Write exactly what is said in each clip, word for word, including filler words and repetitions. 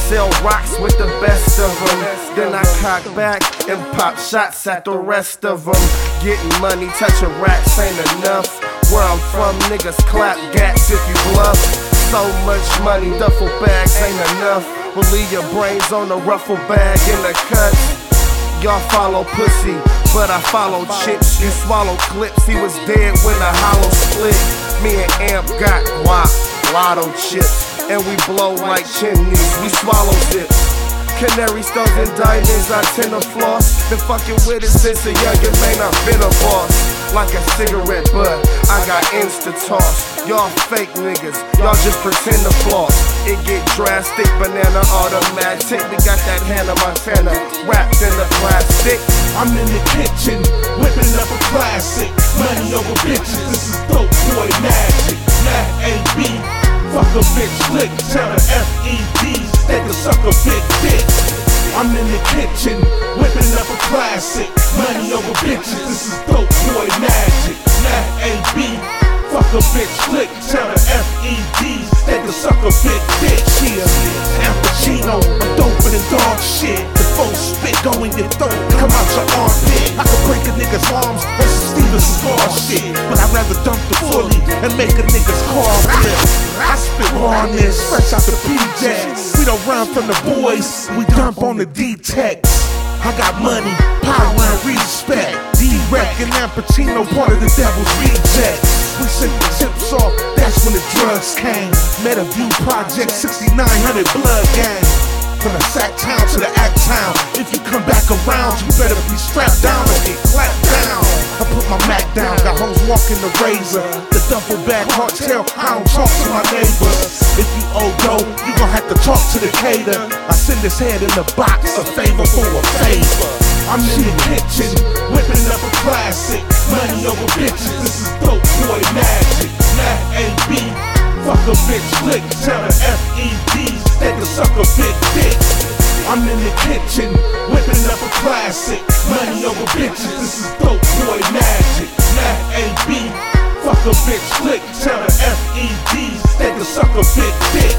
sell rocks with the best of them. Then I cock back and pop shots at the rest of them. Getting money, touching racks ain't enough. Where I'm from, niggas clap gats if you bluff. So much money, duffel bags ain't enough. We'll leave your brains on the ruffle bag in the cuts. Y'all follow pussy, but I follow chips. You swallow clips, he was dead when the hollow split. Me and Amp got guap, lotto chips, and we blow like chimneys, we swallow zips. Canary stones and diamonds, I tend to floss. Been fucking with it since a youngin', man, I've been a boss. Like a cigarette butt, I got insta-toss. Y'all fake niggas, y'all just pretend to floss. It get drastic, banana automatic. We got that Hannah Montana wrapped in the plastic. I'm in the kitchen, whipping up a classic. Money over bitches, this is dope boy magic. Nat A B, fuck a bitch lick. Tell the F E Ds, they can suck a big dick. I'm in the kitchen, whipping up a classic. Money over bitches, this is dope boy magic. Nat A B, fuck a bitch lick. Tell the F E Ds, they can suck a big dick. Yeah, Al Pacino, I'm doper than dog shit. The full spit go in your throat, come out your armpit. I could break a nigga's arms on some Steven Seagal shit, but I'd rather dump the fully and make a nigga's car flip. I spit rawness, fresh out the P Js. We don't run from the boys, we dump on the D-Tex. I got money, power and respect. D-Rec and Al Pacino, part of the devil's rejects. We sent the tips off, that's when the drugs came. Meadowview Project, sixty-nine hundred Blood Gang. From the sack town to the act town. If you come back around, you better be strapped down or get clapped down. I put my Mac down, got hoes walking the razor. The duffel bag cartel, I don't talk to my neighbors. If you owe dough, you gon' have to talk to the cater. I send his head in the box, a favor for a favor. I'm in the kitchen, whipping up a classic. Money over bitches, this is dope boy magic. Nat A B, fuck a bitch lick. Tell the F E Ds, they can suck a big dick. I'm in the kitchen, whipping up a classic. Money over bitches, this is dope boy magic. Nat A B, fuck a bitch lick. Tell the F E Ds, they can suck a big dick.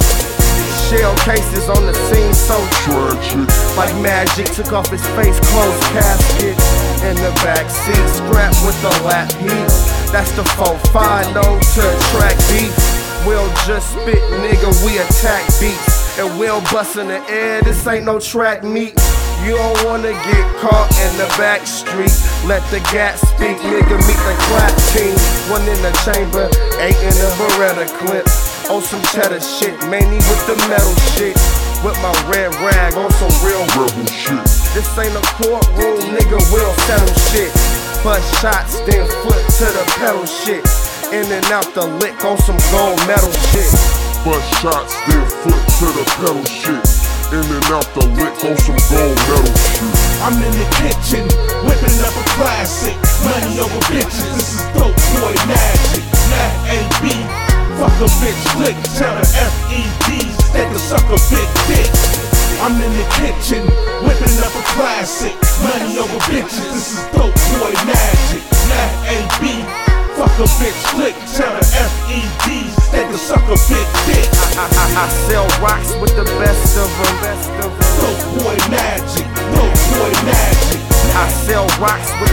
Shell cases on the scene, so tragic. Like magic, took off his face, closed casket. In the back seat, strapped with the lap heat. That's the four five, no to attract beef. We'll just spit, nigga, we attack beats. And we'll bust in the air, this ain't no track meet. You don't wanna get caught in the back street. Let the gat speak, nigga, meet the clap team. One in the chamber, eight in the Beretta clip. On some cheddar shit, mainly with the metal shit. With my red rag on some real rebel shit. This ain't a courtroom, nigga, we'll settle shit. Bust shots, then flip to the pedal shit. In and out the lick on some gold metal shit. Bust shots, then flip to the pedal shit. In and out the lick on some gold metal shit. I'm in the kitchen, whipping up a classic. Money over bitches, this is dope boy magic. Nat A B, fuck a bitch lick. Tell the F E Ds, they can suck a big dick. I'm in the kitchen, whipping up a classic. Money over bitches, this is dope boy magic. Nat A B, fuck a bitch lick. Tell the F E Ds, they can suck a big dick. I, I, I sell rocks with the best of them. Best of them. Dope boy magic, dope boy magic. I sell rocks with